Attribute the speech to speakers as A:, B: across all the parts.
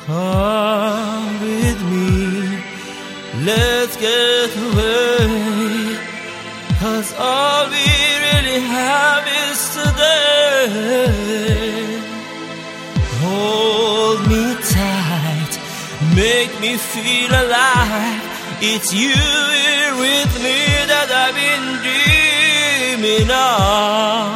A: Come with me, let's get away, 'cause all we really have is today. Hold me tight, make me feel alive. It's you here with me that I've been dreaming of.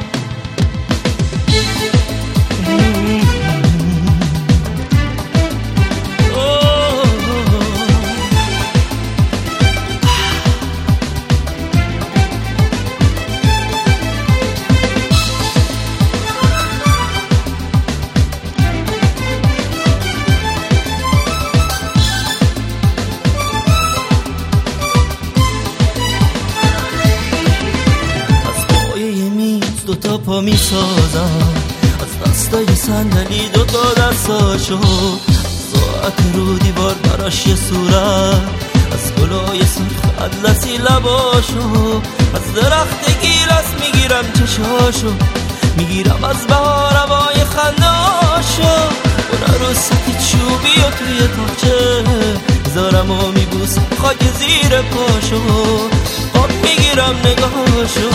A: دوتا پا می سازم، از دستای صندلی دوتا دستاشو، ساعت رو دیوار براش یه صورت، از گلای سرخ اطلسی لباشو، از درخت گیلاس میگیرم چشاشو، میگیرم از بهار هوای خنداشو، اون عروسک چوبی و توی تاقچه زارم و میبوسم خاک زیر پاشو، آب میگیرم نگاهاشو.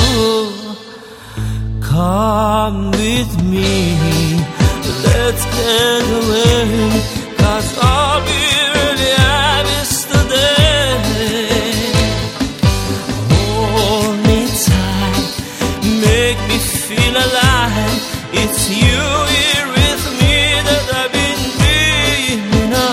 A: Come with me, let's get away, 'cause all we really have is today. Hold me tight, make me feel alive. It's you here with me that I've been dreaming of.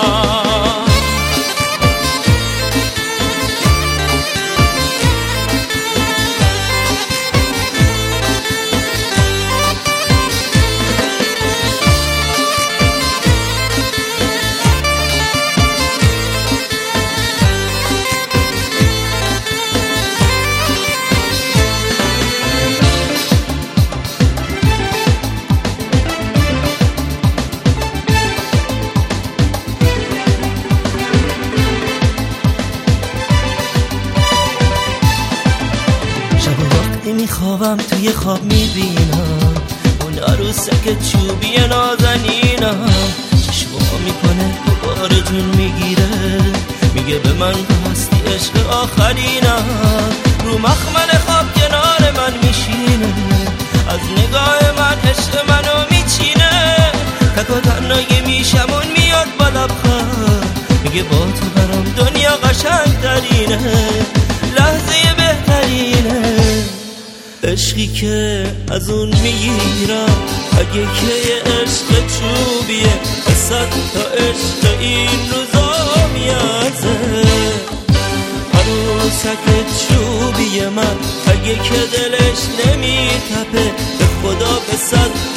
A: میخوابم توی خواب میبینم اون عروسک چوبی نازنینم، چشمو میکنه دوباره جون میگیره، میگه به من هستی عشق آخرینم، رو مخمل خواب کنار من میشینه، از نگاه من عشق منو میچینه، تک و تنهایی میشم اون میاد با لبخند، میگه با تو برام دنیا قشنگ ترینه، لحظه بهترینه، عشقی که از اون میگیرم اگه که یه عشق چوبیه، صد تا عشق این روزا میازه، عروسک چوبی من اگه که دلش نمیتپه، به خدا به صد